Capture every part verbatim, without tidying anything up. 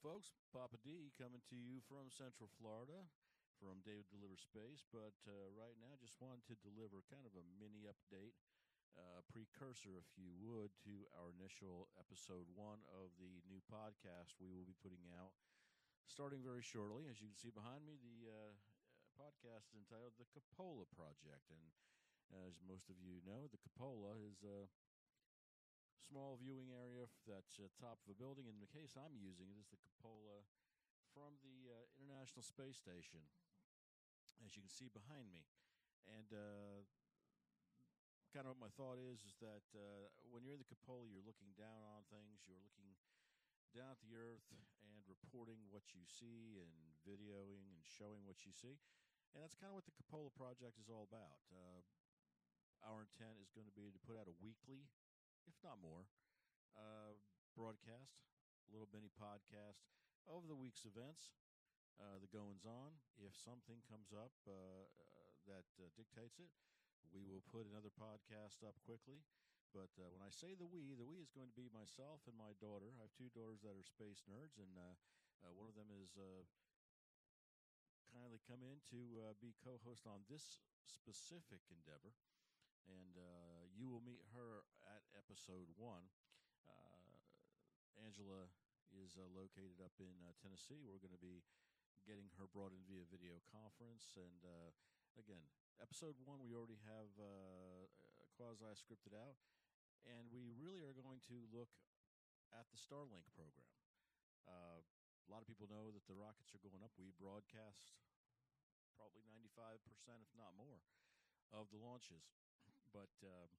folks. Papa D coming to you from Central Florida from David Deliver Space. But uh, right now, just wanted to deliver kind of a mini update, uh, precursor, if you would, to our initial episode one of the new podcast we will be putting out starting very shortly. As you can see behind me, the uh, podcast is entitled The Cupola Project. And as most of you know, the cupola is a small viewing area that's at top of a building. In the case I'm using, it is the cupola from the uh, International Space Station, as you can see behind me. And uh, kind of what my thought is is that uh, when you're in the cupola, you're looking down on things, you're looking down at the earth and reporting what you see and videoing and showing what you see. And that's kind of what the Cupola Project is all about. Uh, our intent is going to be to put out a weekly, if not more, uh, broadcast, a little mini podcast of the week's events, uh, the goings on. If something comes up uh, uh, that uh, dictates it, we will put another podcast up quickly. But uh, when I say the we, the we is going to be myself and my daughter. I have two daughters that are space nerds, and uh, uh, one of them is uh, kindly come in to uh, be co-host on this specific endeavor. And uh, you will meet her at episode one. Uh, Angela is uh, located up in uh, Tennessee. We're going to be getting her brought in via video conference. And uh, again, episode one, we already have uh, quasi scripted out. And we really are going to look at the Starlink program. Uh, a lot of people know that the rockets are going up. We broadcast probably ninety-five percent, if not more, of the launches. But uh,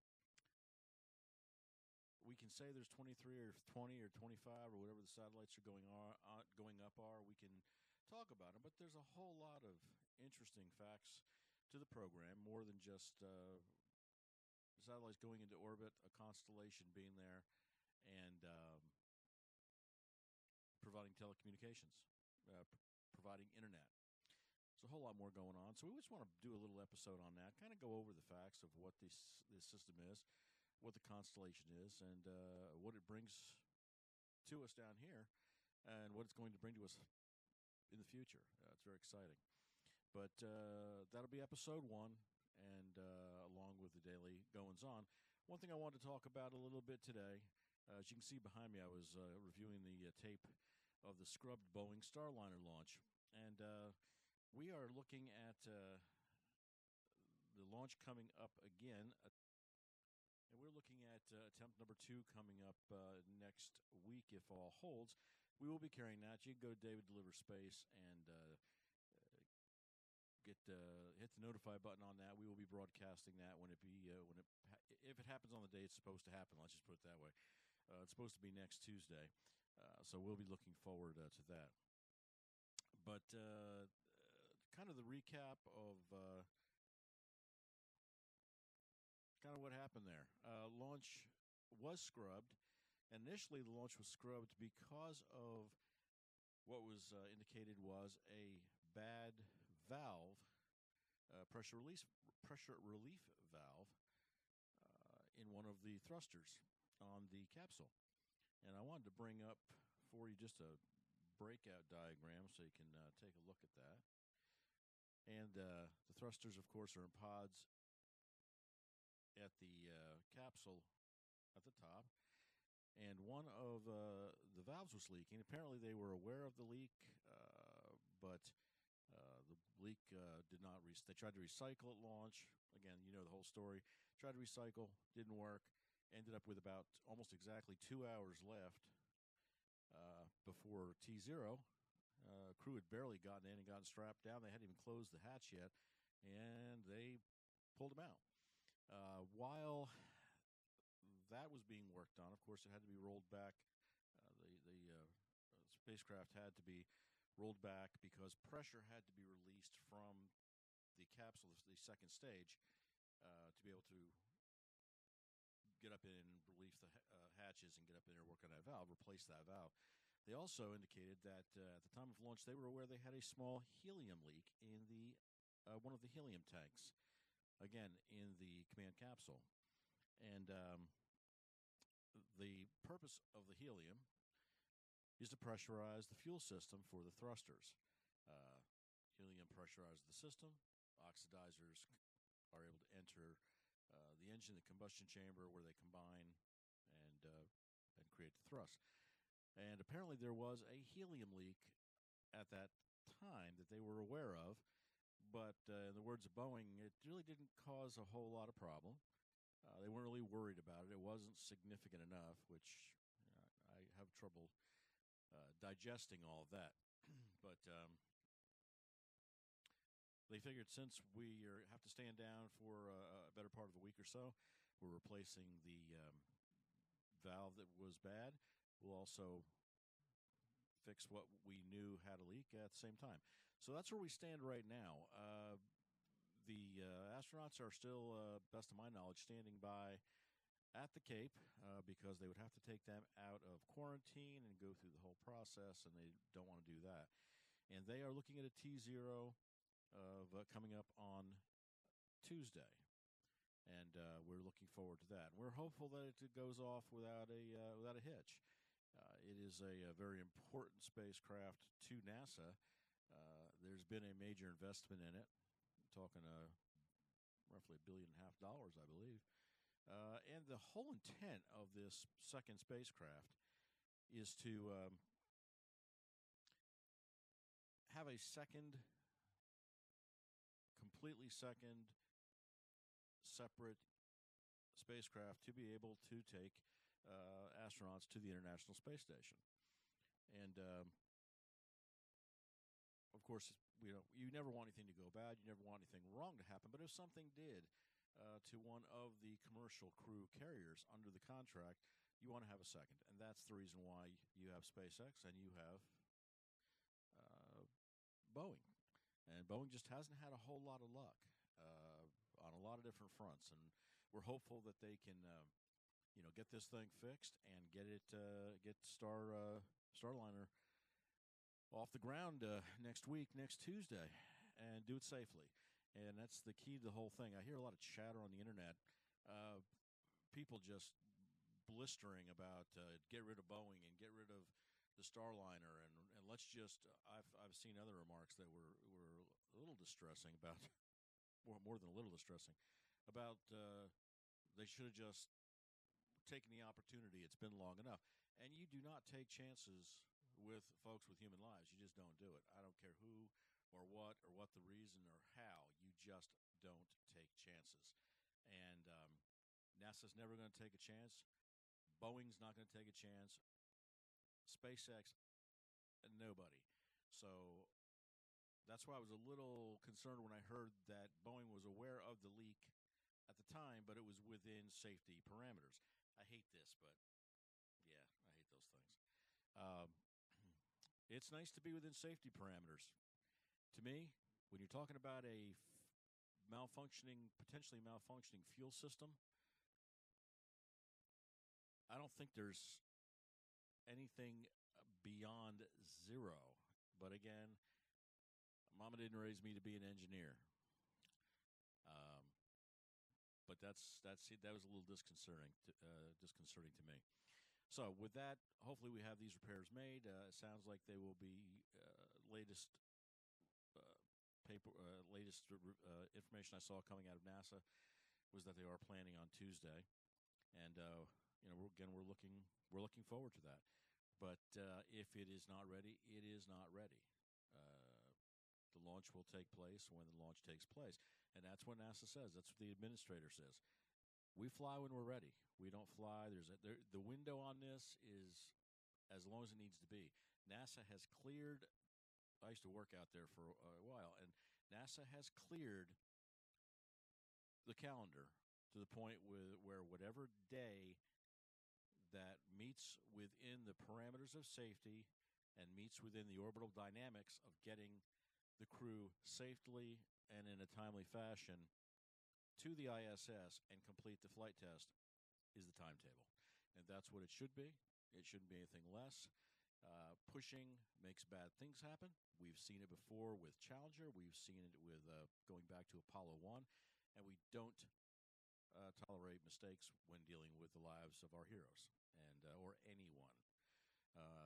we can say there's twenty-three or twenty or twenty-five or whatever the satellites are going are uh, going up are. We can talk about them, but there's a whole lot of interesting facts to the program, more than just uh, satellites going into orbit, a constellation being there, and um, providing telecommunications, uh, pr- providing internet. There's a whole lot more going on. So we just want to do a little episode on that, kind of go over the facts of what this this system is, what the constellation is, and uh, what it brings to us down here, and what it's going to bring to us in the future. Uh, it's very exciting. But uh, that'll be episode one, and uh, along with the daily goings on. One thing I wanted to talk about a little bit today, uh, as you can see behind me, I was uh, reviewing the uh, tape of the scrubbed Boeing Starliner launch, and uh, we are looking at uh, the launch coming up again, uh, and we're looking at uh, attempt number two coming up uh, next week if all holds. We will be carrying that. You can go to David Deliver Space and uh, get uh, hit the notify button on that. We will be broadcasting that when it be uh, when it ha- if it happens on the day it's supposed to happen. Let's just put it that way. Uh, it's supposed to be next Tuesday, uh, so we'll be looking forward uh, to that. But uh, kind of the recap of uh, kind of what happened there. Uh, launch was scrubbed. And initially, the launch was scrubbed because of what was uh, indicated was a bad valve, uh, pressure release pressure relief valve, uh, in one of the thrusters on the capsule. And I wanted to bring up for you just a breakout diagram so you can uh, take a look at that. And uh, the thrusters, of course, are in pods at the uh, capsule at the top. And one of uh, the valves was leaking. Apparently, they were aware of the leak, uh, but uh, the leak uh, did not. Re- they tried to recycle at launch. Again, you know the whole story. Tried to recycle, didn't work. Ended up with about almost exactly two hours left uh, before T zero. Uh, crew had barely gotten in and gotten strapped down. They hadn't even closed the hatch yet, and they pulled them out. Uh, while that was being worked on, of course, it had to be rolled back. Uh, the the uh, spacecraft had to be rolled back because pressure had to be released from the capsule, the second stage, uh, to be able to get up in and release the uh, hatches and get up in there and work on that valve, replace that valve. They also indicated that uh, at the time of launch, they were aware they had a small helium leak in the uh, one of the helium tanks, again, in the command capsule. And um, the purpose of the helium is to pressurize the fuel system for the thrusters. Uh, Helium pressurizes the system. Oxidizers are able to enter uh, the engine, the combustion chamber, where they combine and uh, and create the thrust. And apparently, there was a helium leak at that time that they were aware of. But uh, in the words of Boeing, it really didn't cause a whole lot of problem. Uh, they weren't really worried about it. It wasn't significant enough, which uh, I have trouble uh, digesting all of that. but um, they figured since we are, have to stand down for a, a better part of a week or so, we're replacing the um, valve that was bad. We'll also fix what we knew had a leak at the same time. So that's where we stand right now. Uh, the uh, astronauts are still, uh, best of my knowledge, standing by at the Cape uh, because they would have to take them out of quarantine and go through the whole process, and they don't want to do that. And they are looking at a T zero of uh, coming up on Tuesday, and uh, we're looking forward to that. We're hopeful that it goes off without a uh, without a hitch. Uh, it is a, a very important spacecraft to NASA. Uh, there's been a major investment in it, talking uh, roughly a billion and a half dollars, I believe. Uh, and the whole intent of this second spacecraft is to um, have a second, completely second, separate spacecraft to be able to take uh, astronauts to the International Space Station. And um, of course, you know, you never want anything to go bad. You never want anything wrong to happen. But if something did uh, to one of the commercial crew carriers under the contract, you want to have a second. And that's the reason why you have SpaceX and you have uh, Boeing. And Boeing just hasn't had a whole lot of luck uh, on a lot of different fronts. And we're hopeful that they can, uh, you know, get this thing fixed and get it, uh, get Star uh, Starliner off the ground uh, next week, next Tuesday, and do it safely. And that's the key to the whole thing. I hear a lot of chatter on the internet, uh, people just blistering about uh, get rid of Boeing and get rid of the Starliner, and, and let's just. Uh, I've I've seen other remarks that were were a little distressing about, more more than a little distressing, about uh, they should have just taken the opportunity. It's been long enough, and you do not take chances with folks with human lives. You just don't do it. I don't care who or what or what the reason or how. You just don't take chances. And um, NASA's never going to take a chance. Boeing's not going to take a chance. SpaceX, nobody. So that's why I was a little concerned when I heard that Boeing was aware of the leak at the time, but it was within safety parameters. I hate this, but yeah, I hate those things. Um, It's nice to be within safety parameters. To me, when you're talking about a f- malfunctioning, potentially malfunctioning fuel system, I don't think there's anything beyond zero. But again, Mama didn't raise me to be an engineer. Um, but that's that's that was a little disconcerting, to, uh, disconcerting to me. So with that, hopefully we have these repairs made. Uh, it sounds like they will be uh, latest uh, paper, uh, latest uh, information I saw coming out of NASA was that they are planning on Tuesday, and uh, you know, we're, again, we're looking we're looking forward to that. But uh, if it is not ready, it is not ready. Uh, the launch will take place when the launch takes place, and that's what NASA says. That's what the administrator says. We fly when we're ready. We don't fly. There's a, there, the window on this is as long as it needs to be. NASA has cleared. I used to work out there for a, a while, and NASA has cleared the calendar to the point with, where whatever day that meets within the parameters of safety and meets within the orbital dynamics of getting the crew safely and in a timely fashion to the I S S and complete the flight test is the timetable. And that's what it should be. It shouldn't be anything less. Uh, pushing makes bad things happen. We've seen it before with Challenger. We've seen it with uh, going back to Apollo one. And we don't uh, tolerate mistakes when dealing with the lives of our heroes and uh, or anyone. Uh,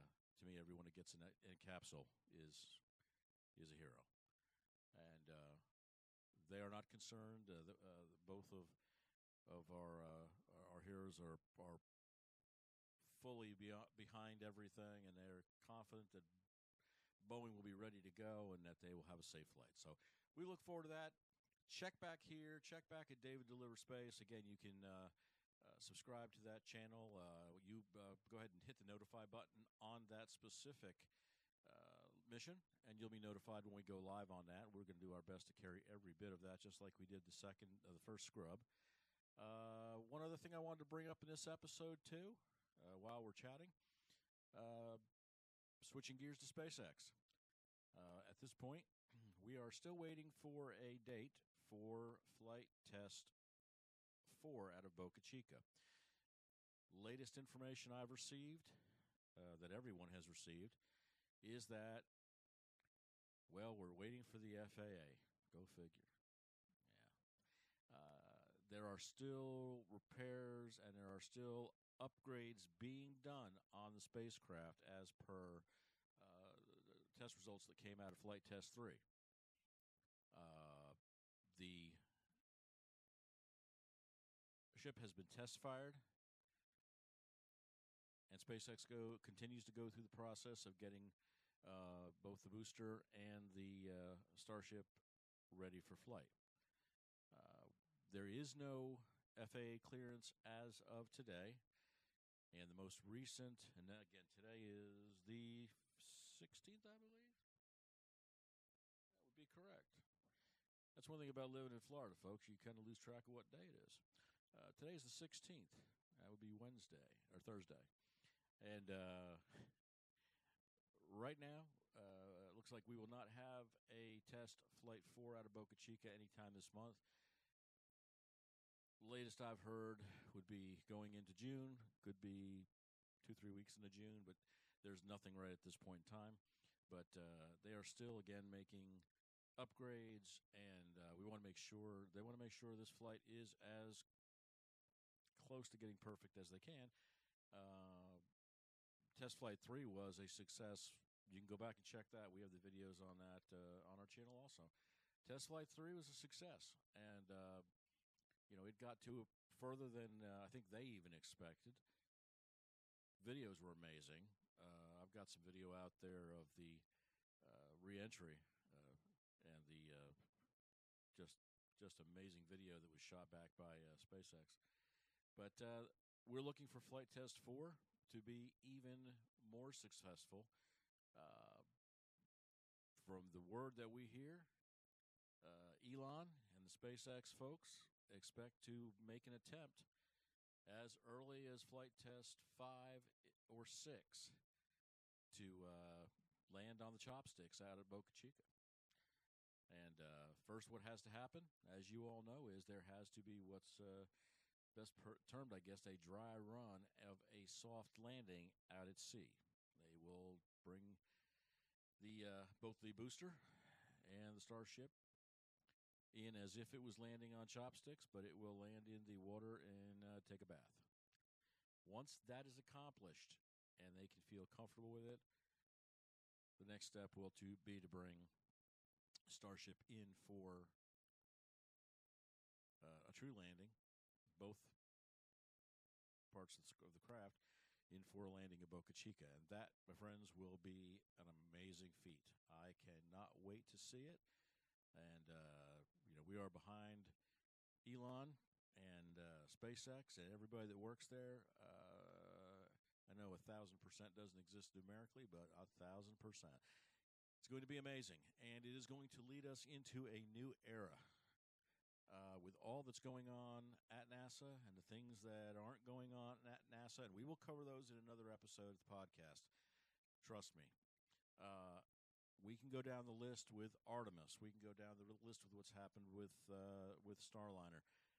to me, everyone that gets in a, in a capsule is is a hero, and uh, they are not concerned. Uh, the, uh, both of of our uh, our heroes are are fully beyond, behind everything, and they're confident that Boeing will be ready to go and that they will have a safe flight. So we look forward to that. Check back here. Check back at David Delivers Space. Again, you can uh, uh, subscribe to that channel. Uh, you uh, go ahead and hit the notify button on that specific uh, mission, and you'll be notified when we go live on that. We're going to do our best to carry every bit of that, just like we did the second, uh, the first scrub. Uh, one other thing I wanted to bring up in this episode too, uh, while we're chatting, uh, switching gears to SpaceX. Uh, at this point, we are still waiting for a date for flight test four out of Boca Chica. Latest information I've received, uh, that everyone has received, is that, well, we're waiting for the F A A. Go figure. Yeah. Uh, there are still repairs and there are still upgrades being done on the spacecraft as per uh, the test results that came out of Flight Test three. Uh, the ship has been test fired, and SpaceX go, continues to go through the process of getting uh, both the booster and the uh, Starship ready for flight. Uh, there is no F A A clearance as of today, and the most recent, and then again, today is the sixteenth, I believe? That would be correct. That's one thing about living in Florida, folks. You kind of lose track of what day it is. Uh, today is the sixteenth. That would be Wednesday, or Thursday. And uh, right now, uh, it looks like we will not have a test Flight four out of Boca Chica anytime this month. Latest I've heard would be going into June. Could be two, three weeks into June, but there's nothing right at this point in time. But uh, they are still, again, making upgrades, and uh, we want to make sure, they want to make sure this flight is as close to getting perfect as they can. Uh, Test Flight three was a success. You can go back and check that. We have the videos on that uh, on our channel also. Test Flight three was a success, and uh, you know, it got to further than uh, I think they even expected. Videos were amazing. Uh, I've got some video out there of the uh, re-entry uh, and the uh, just just amazing video that was shot back by uh, SpaceX. But uh, we're looking for Flight Test four to be even more successful. Uh, from the word that we hear, uh, Elon and the SpaceX folks expect to make an attempt as early as Flight Test five or six to uh, land on the chopsticks out at Boca Chica. And uh, first, what has to happen, as you all know, is there has to be what's uh, best per- termed, I guess, a dry run of a soft landing out at sea. They will bring the uh, both the booster and the Starship in as if it was landing on chopsticks, but it will land in the water and uh, take a bath. Once that is accomplished and they can feel comfortable with it, the next step will to be to bring Starship in for uh, a true landing, both parts of the, of the craft, in for a landing at Boca Chica. And that, my friends, will be an amazing feat. I cannot wait to see it. And, uh, you know, we are behind Elon and uh, SpaceX and everybody that works there. Uh, I know a thousand percent doesn't exist numerically, but a thousand percent. It's going to be amazing, and it is going to lead us into a new era. Uh, with all that's going on at NASA and the things that aren't going on at NASA, and we will cover those in another episode of the podcast. Trust me. Uh, we can go down the list with Artemis. We can go down the list with what's happened with uh, with Starliner.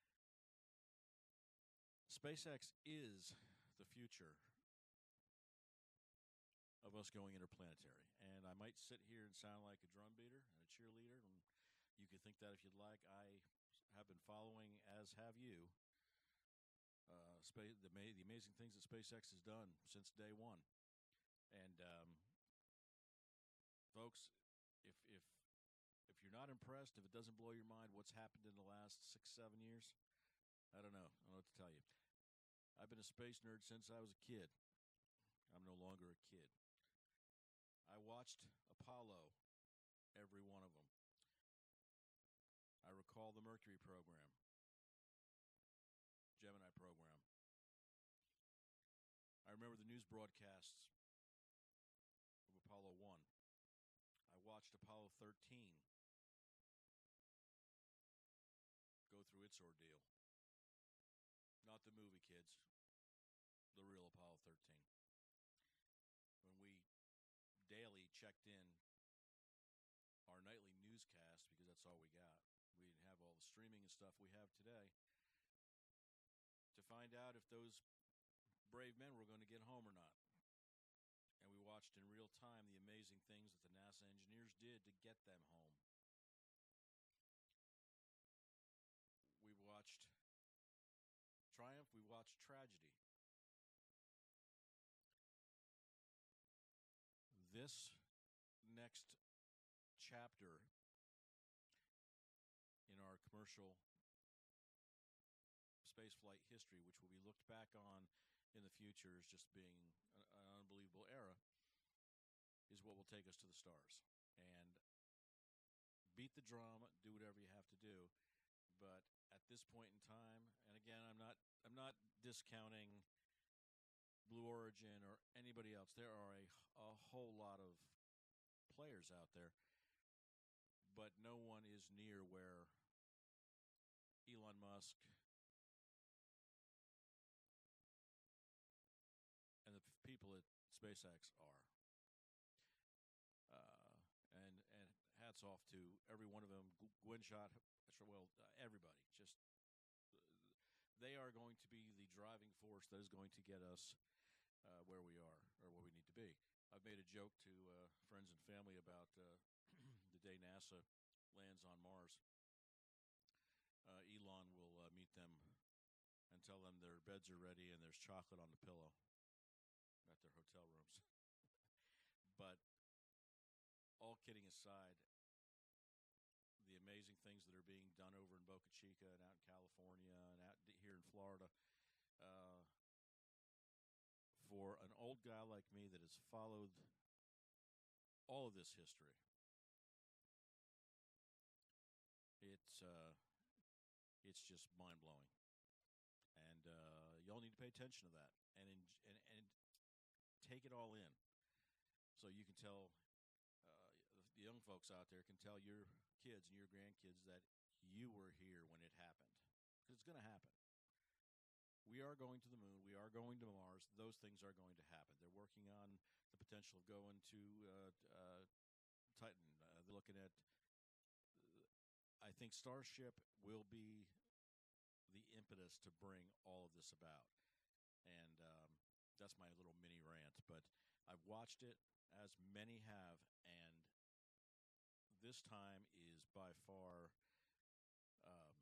SpaceX is the future of us going interplanetary. And I might sit here and sound like a drum beater and a cheerleader, and you can think that if you'd like. I have been following, as have you, uh, space, the, the amazing things that SpaceX has done since day one. And um, folks, if if if you're not impressed, if it doesn't blow your mind what's happened in the last six, seven years, I don't know. I don't know what to tell you. I've been a space nerd since I was a kid. I'm no longer a kid. I watched Apollo, every one of them. I recall the Mercury program, Gemini program. I remember the news broadcasts of Apollo one. I watched Apollo thirteen go through its ordeal. Not the movie, kids. The real Apollo thirteen. When we daily checked in our nightly newscast, because that's all we got. We didn't have all the streaming and stuff we have today, to find out if those brave men were going to get home or not. And we watched in real time the amazing things that the NASA engineers did to get them home. We watched triumph, we watched tragedy. This next chapter in our commercial spaceflight history, which will be looked back on in the future as just being an, an unbelievable era, is what will take us to the stars. And beat the drum, do whatever you have to do. But at this point in time, and again, I'm not I'm not discounting Blue Origin or anybody else. There are a, a whole lot of players out there, but no one is near where Elon Musk and the people at SpaceX are. Uh, and and hats off to every one of them. Gwynne Shott, well, uh, everybody. Just they are going to be the driving force that is going to get us uh, where we are or where we need to be. I've made a joke to uh, friends and family about uh, the day NASA lands on Mars. Uh, Elon will uh, meet them and tell them their beds are ready and there's chocolate on the pillow at their hotel rooms. But all kidding aside, the amazing things that are being done over in Boca Chica and out in California and out here in Florida, uh, for an old guy like me that has followed all of this history, it's uh, it's just mind blowing, and uh, y'all need to pay attention to that and in, and and take it all in, so you can tell uh, the young folks out there can tell your kids and your grandkids that you were here when it happened, because it's going to happen. We are going to the moon. We are going to Mars. Those things are going to happen. They're working on the potential of going to uh, uh, Titan. Uh, they're looking at, uh, I think Starship will be the impetus to bring all of this about. And um, that's my little mini rant. But I've watched it, as many have, and this time is by far um,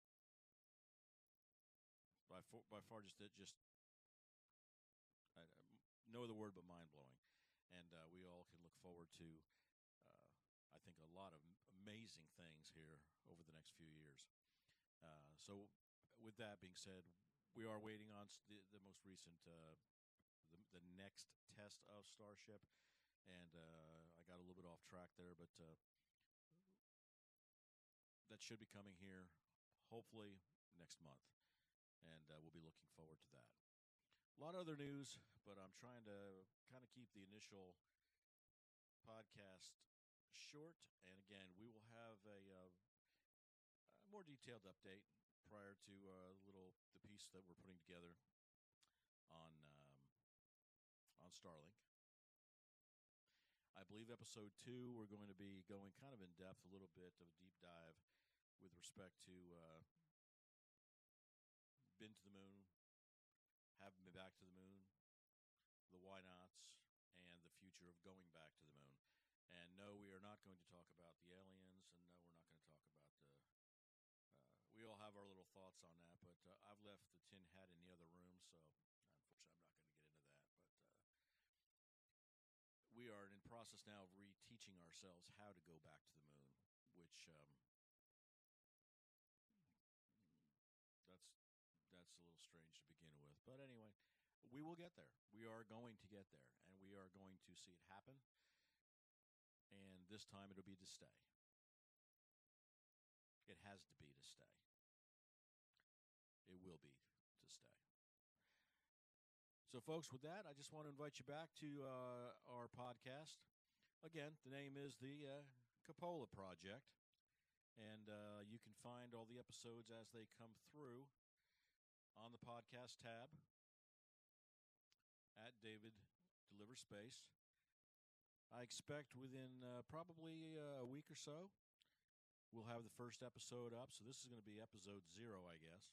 by far, by far just just I, no other word but mind blowing, and uh, we all can look forward to uh, I think a lot of amazing things here over the next few years. Uh, so, with that being said, we are waiting on the, the most recent uh, the, the next test of Starship, and uh, I got a little bit off track there, but uh, that should be coming here hopefully next month, and uh, we'll be looking forward to that. A lot of other news, but I'm trying to kind of keep the initial podcast short, and again, we will have a, uh, a more detailed update prior to uh, little the piece that we're putting together on um, on Starlink. I believe episode two, we're going to be going kind of in depth, a little bit of a deep dive with respect to uh, been to the moon, haven't been back to the moon, the why nots, and the future of going back to the moon. And no, we are not going to talk about the aliens, and no, we're not going to talk about the. Uh, we all have our little thoughts on that, but uh, I've left the tin hat in the other room, so unfortunately, I'm not going to get into that. But uh, process now of reteaching ourselves how to go back to the moon, which um, that's that's a little strange to begin with. But anyway, we will get there. We are going to get there, and we are going to see it happen. And this time it'll be to stay. It has to be to stay. It will be to stay. So, folks, with that, I just want to invite you back to uh, our podcast. Again, the name is the uh, Cupola Project, and uh, you can find all the episodes as they come through on the podcast tab at David Delivers Space. I expect within uh, probably uh, a week or so, we'll have the first episode up. So this is going to be episode zero, I guess.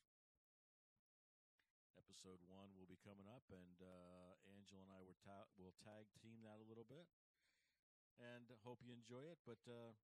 Episode one will be coming up, and uh, Angela and I were ta- will tag team that a little bit, and hope you enjoy it. But uh,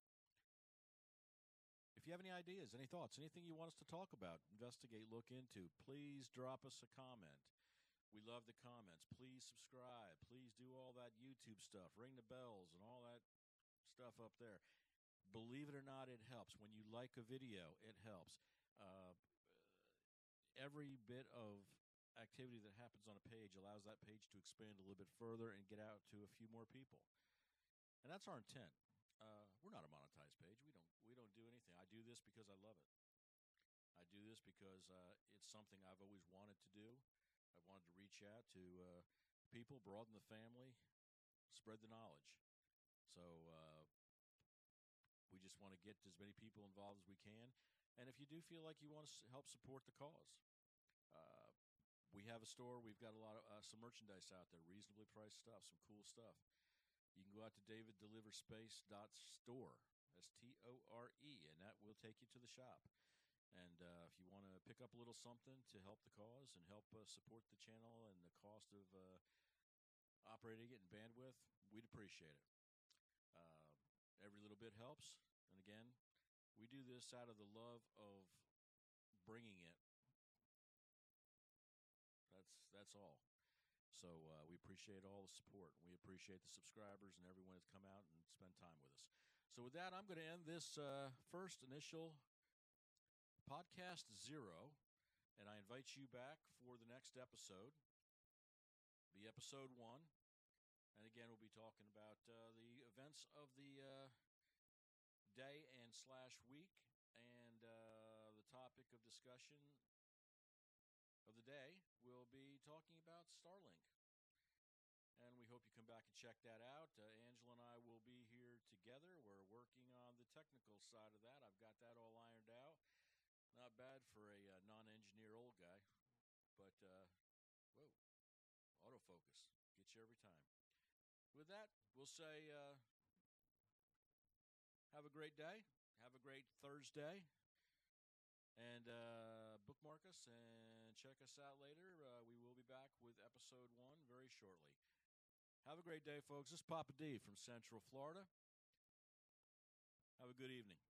if you have any ideas, any thoughts, anything you want us to talk about, investigate, look into, please drop us a comment. We love the comments. Please subscribe. Please do all that YouTube stuff. Ring the bells and all that stuff up there. Believe it or not, it helps. When you like a video, it helps. Uh, every bit of activity that happens on a page allows that page to expand a little bit further and get out to a few more people. And that's our intent. Uh, we're not a monetized page. We don't we don't do anything. I do this because I love it. I do this because uh, it's something I've always wanted to do. I wanted to reach out to uh, people, broaden the family, spread the knowledge. So uh, we just want to get as many people involved as we can. And if you do feel like you want to help support the cause, uh, we have a store. We've got a lot of uh, some merchandise out there, reasonably priced stuff, some cool stuff. You can go out to david deliver space dot store, S T O R E, and that will take you to the shop. And uh, if you want to pick up a little something to help the cause and help uh, support the channel and the cost of uh, operating it and bandwidth, we'd appreciate it. Uh, every little bit helps. And again, we do this out of the love of bringing it. That's that's all. So uh, we appreciate all the support. We appreciate the subscribers and everyone that's come out and spend time with us. So with that, I'm going to end this uh, first initial podcast zero, and I invite you back for the next episode, be episode one. And again, we'll be talking about uh, the events of the uh, day and slash week, and uh, the topic of discussion of the day will be talking about Starlink. And we hope you come back and check that out. Uh, Angela and I will be here together. We're working on the technical side of that. I've got that all ironed out. Not bad for a uh, non-engineer old guy, but uh, whoa, autofocus gets you every time. With that, we'll say uh, have a great day, have a great Thursday, and uh, bookmark us and check us out later. Uh, we will be back with episode one very shortly. Have a great day, folks. This is Papa D from Central Florida. Have a good evening.